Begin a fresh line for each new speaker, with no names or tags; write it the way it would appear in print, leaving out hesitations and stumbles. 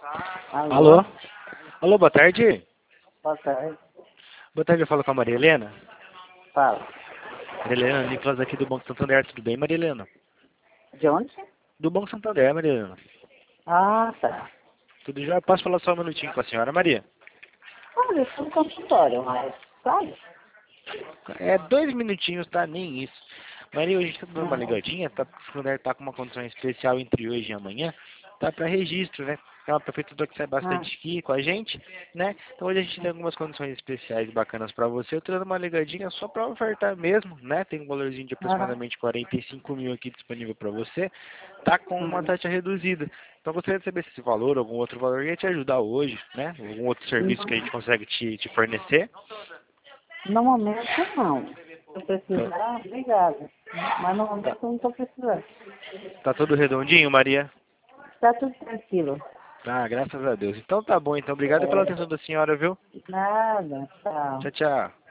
Alô?
Alô? Alô, boa tarde.
Boa tarde.
Boa tarde, eu falo com a Maria Helena.
Fala.
Maria Helena, Nicolas aqui do Banco Santander, tudo bem, Maria Helena?
De onde?
Do Banco Santander, Maria Helena.
Ah, tá.
Tudo já? Posso falar só um minutinho com a senhora, Maria?
Olha, eu sou no consultório, mas sabe?
É 2 minutinhos, tá? Nem isso. Maria, hoje a gente tá dando uma
Uhum.
ligadinha, tá? Porque o Santander tá com uma condição especial entre hoje e amanhã, tá? Para registro, né? É uma prefeitura que sai
Ah,
bastante aqui com a gente, né? Então hoje a gente tem algumas condições especiais bacanas para você. Eu tô dando uma ligadinha só para ofertar mesmo, né? Tem um valorzinho de
aham.
aproximadamente 45 mil aqui disponível para você, tá com uma
Uhum.
taxa reduzida. Então eu gostaria de saber se esse valor, algum outro valor ia te ajudar hoje, né? Algum outro serviço que a gente consegue te fornecer.
No momento, não. Se eu
Então,
precisar, obrigada. Mas no
tá,
momento eu não estou precisando.
tá tudo redondinho, Maria?
Está tudo tranquilo.
Ah, graças a Deus. Então tá bom, então. Obrigado pela
É,
atenção da senhora, viu?
nada, tchau.
Tchau, tchau.